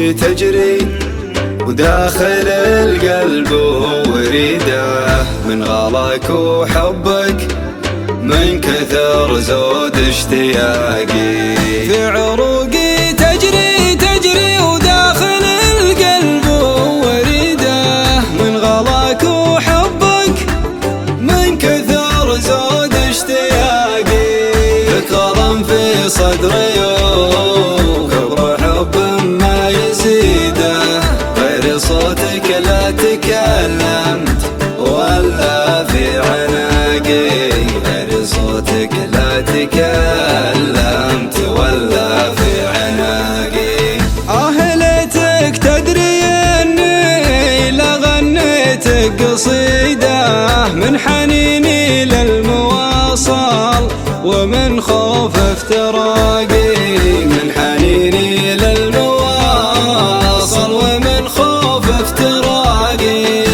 تجري وداخل القلب وريده من غلاك وحبك من كثر زود اشتياقي. في عروقي تجري تجري وداخل القلب وريده من غلاك وحبك من كثر زود اشتياقي. لك غرام في صدري وكبر حب ما يزيده غير صوتك لا تكلمت ولا في عناقي. غير صوتك لا تكلمت ولا في عناقي. ليتك تدري اني لغنيتك قصيده من حنيني للمواصل ومن خوف افتراقي. من حنيني للمواصل ومن خوف افتراقي.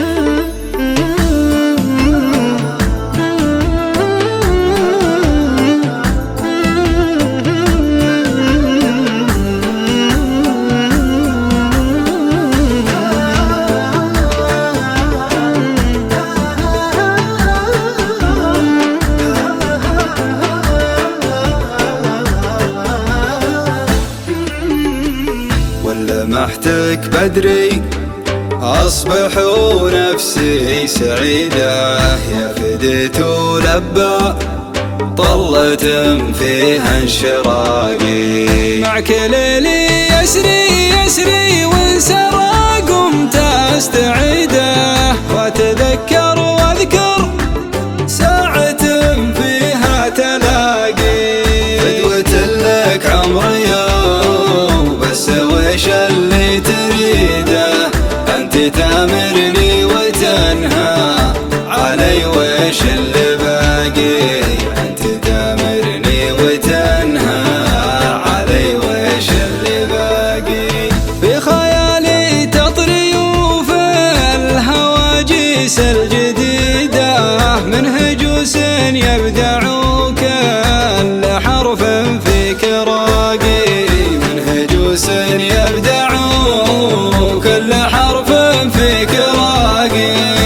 لمحتك بدري أصبح ونفسي سعيدة يا فديت ولبى طلة فيها انشراقي. معك ليلي يسري يسري وانسرى قمت استعيده واتذكر واذكر ساعة فيها تلاقي. فدوة لك عمري بس وش اللي تريده أنت تامرني وتنهى علي وش اللي باقي. أنت تامرني وتنهى علي وش اللي باقي. في خيالي تطري وفي الهواجس الجديدة من هجوس يبدع كل حرف فيك راقي. من هجوس يبدع كل حرف فيك راقي.